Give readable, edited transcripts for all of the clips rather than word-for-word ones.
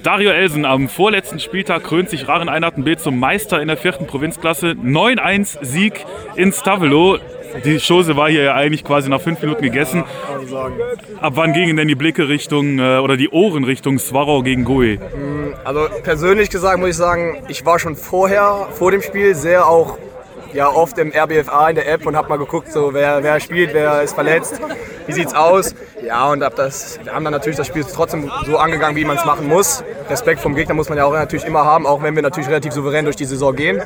Dario Elsen, am vorletzten Spieltag krönt sich Raren Einheiten B zum Meister in der 4. Provinzklasse. 9-1 Sieg in Stavelot. Die Chose war hier ja eigentlich quasi nach 5 Minuten gegessen. Ab wann gingen denn die Blicke Richtung, oder die Ohren Richtung Swarrow gegen Goe? Also persönlich gesagt muss ich sagen, ich war schon vor dem Spiel, sehr auch oft im RBFA in der App und habe mal geguckt, so, wer spielt, wer ist verletzt, wie sieht's aus. Ja, und wir haben dann natürlich das Spiel trotzdem so angegangen, wie man es machen muss. Respekt vom Gegner muss man ja auch natürlich immer haben, auch wenn wir natürlich relativ souverän durch die Saison gehen.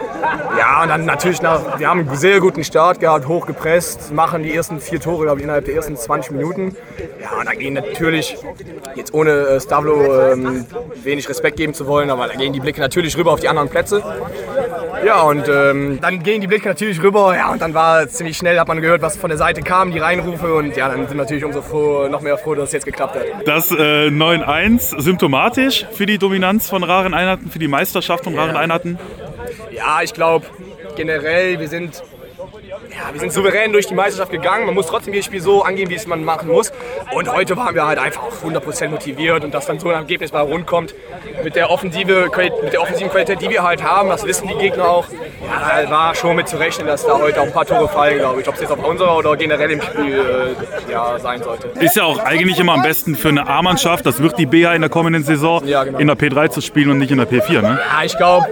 Ja, und dann natürlich wir haben einen sehr guten Start gehabt, hochgepresst, machen die ersten 4 Tore, glaube ich, innerhalb der ersten 20 Minuten. Ja, und dann gehen natürlich, jetzt ohne Stavelot wenig Respekt geben zu wollen, aber dann gehen die Blicke natürlich rüber auf die anderen Plätze. Ja, und dann gehen die Blicke natürlich rüber, ja, und dann war ziemlich schnell, hat man gehört, was von der Seite kam, die Reinrufe, und ja, dann sind wir natürlich noch mehr froh, dass es jetzt geklappt hat. Das 9-1 symptomatisch für die Dominanz von Raren Einheiten, für die Meisterschaft von Raren Einheiten? Ja, ich glaube generell, wir sind souverän durch die Meisterschaft gegangen. Man muss trotzdem jedes Spiel so angehen, wie es man machen muss. Und heute waren wir halt einfach 100% motiviert, und dass dann so ein Ergebnis bei rundkommt mit der offensiven Qualität, die wir halt haben, das wissen die Gegner auch. Ja, da war schon mit zu rechnen, dass da heute auch ein paar Tore fallen, glaube ich. Ob es jetzt auf unserer oder generell im Spiel sein sollte. Ist ja auch eigentlich immer am besten für eine A-Mannschaft, das wird die BA in der kommenden Saison, ja, genau, in der P3 zu spielen und nicht in der P4, ne? Ja, ich glaube,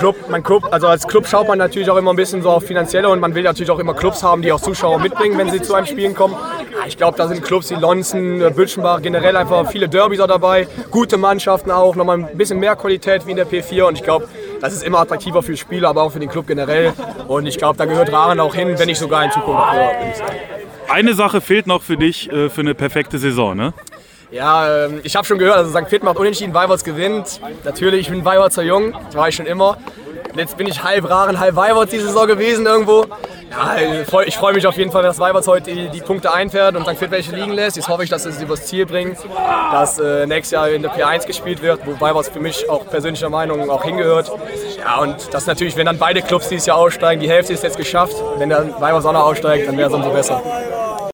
als Club schaut man natürlich auch immer ein bisschen so auf Finanzielle, und man will natürlich auch immer Clubs haben, die auch Zuschauer mitbringen, wenn sie zu einem Spielen kommen. Ja, ich glaube, da sind Clubs wie Lonzen, Bütschenbach, generell einfach viele Derbys auch dabei, gute Mannschaften auch, nochmal ein bisschen mehr Qualität wie in der P4, und ich glaube, das ist immer attraktiver für die Spieler, aber auch für den Club generell, und ich glaube, da gehört Raren auch hin, wenn nicht sogar in Zukunft. Eine Sache fehlt noch für dich für eine perfekte Saison, ne? Ja, ich habe schon gehört, also St. Vith macht unentschieden, Weiberts gewinnt. Natürlich, ich bin Weibertser Jung, das war ich schon immer. Jetzt bin ich halb Raren, halb Weiberts die Saison gewesen irgendwo. Ja, ich freue mich auf jeden Fall, dass Weiberts heute die Punkte einfährt und St. Vith welche liegen lässt. Jetzt hoffe ich, dass es übers Ziel bringt, dass nächstes Jahr in der P1 gespielt wird, wo Weiberts für mich auch persönlicher Meinung auch hingehört. Ja, und das natürlich, wenn dann beide Clubs dieses Jahr aussteigen, die Hälfte ist jetzt geschafft. Wenn dann Weiberts auch noch aussteigt, dann wäre es umso besser.